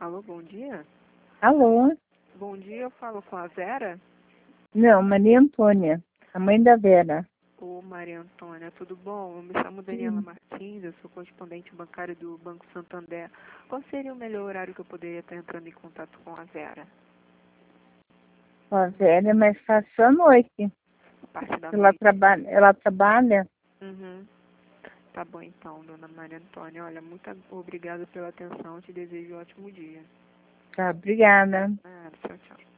Alô, bom dia? Alô? Bom dia, eu falo com a Vera? Não, Maria Antônia, a mãe da Vera. Ô, Maria Antônia, tudo bom? Eu me chamo Daniela Martins, eu sou correspondente bancário do Banco Santander. Qual seria o melhor horário que eu poderia estar entrando em contato com a Vera? A Vera é mais fácil à noite. A parte da Ela noite? trabalha. Uhum. Tá bom então, dona Maria Antônia. Olha, muito obrigada pela atenção, te desejo um ótimo dia. Tá, obrigada. Tchau, tchau.